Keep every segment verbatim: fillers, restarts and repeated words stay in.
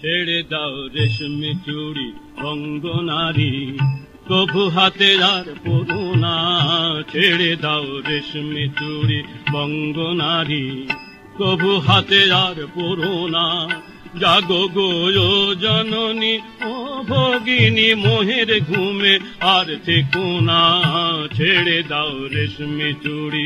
ছেড়ে দাও রেশমি চুড়ি বঙ্গ নারী, কভু হাতে আর পরো না। ছেড়ে দাও রেশমি চুড়ি বঙ্গ নারী, কভু হাতে আর পরো না। জাগো গো জননী ও ভগিনী, মোহের ঘুমে আর থেকো না। ছেড়ে দাও রেশমি চুড়ি।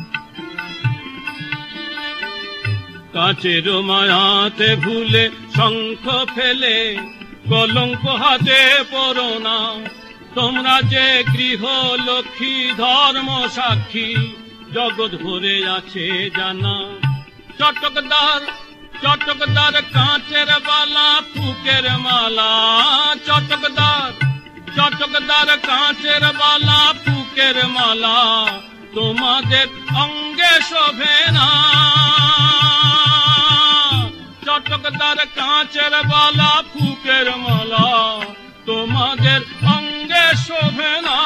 কাচের মায়াতে ভুলে শঙ্খ ফেলে কলঙ্ক হাতে পড়ো না। তোমরা যে গৃহ লক্ষ্মী ধর্ম সাক্ষী, জগৎ ভরে আছে জানা। চটকদার চটকদার কাঁচের বালা ফুকের মালা, চটকদার চটকদার কাঁচের বালা ফুকের মালা, তোমাদের অঙ্গে শোভে না। চটকদার কাঁচের বালা ফুকের মালা, তোমাদের অঙ্গে শোভে না।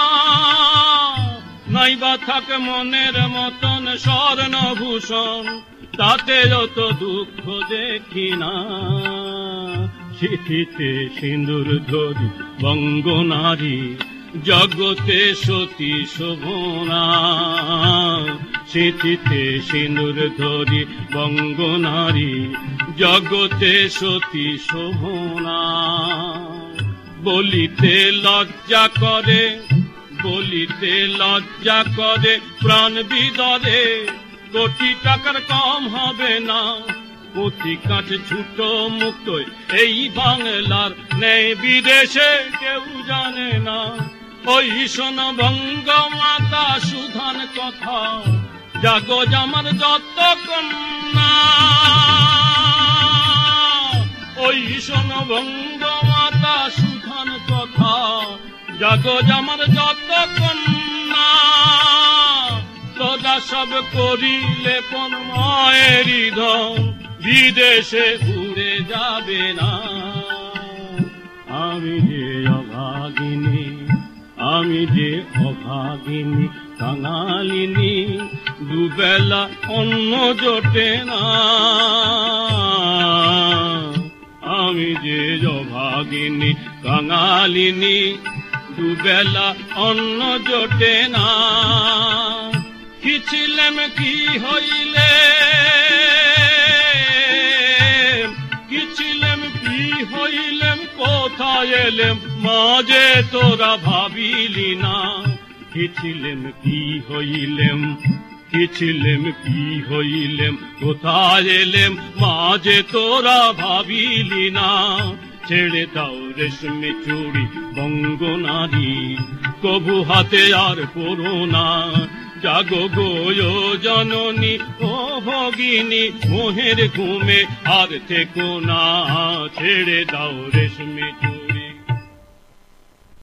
নাইবা থাকে মনের মতন স্বর্ণভূষণ, তাতে যত দুঃখ দেখি না। সিঁথিতে সিঁদুর ধরি বঙ্গ নারী, জগতে সতী শোভনা। সিঁথিতে সিঁদুর ধরি বঙ্গ নারী, জগতে সতী শোভনা। বলিতে লজ্জা করে, বলিতে লজ্জা করে প্রাণ বিদরে, কোটি টাকার কম হবে না। প্রতি কাঠ ছুট মুক্ত এই বাংলার, নেই বিদেশে কেউ জানে না। ওই শোন বঙ্গ মাতা সুধান কথা, জাগো জামার যত কন্যা। ওই শোন বঙ্গ মাতা সুধান কথা, জাগো জামার যত কন্যা। তোরা সব করিলে পন মায়ের ধন, বিদেশে ঘুরে যাবে না। আমি যে অভাগিনী, আমি যে অভাগিনী কাঙালিনী, দুবেলা অন্ন জোটে না। আমি যে অভাগিনী কাঙালিনী, দুবেলা অন্ন জোটে না। কি ছিলেম কি হইলে, কি ছিলেম কি হইলেম, কোথায় এলেম মাঝে তোরা ভাবিলি না। কি ছিলেম কি হইলেম, কি ছিলেম কি হইলেম, কোথায় এলেম মাঝে তোরা ভাবিলি না। ছেড়ে দাও রেশমি চুড়ি বঙ্গ নারী, কভু হাতে আর পরো না। জাগো গো জননী ও ভগিনী, মোহের ঘুমে আর থেকো না। ছেড়ে দাও রেশমি চুড়ি।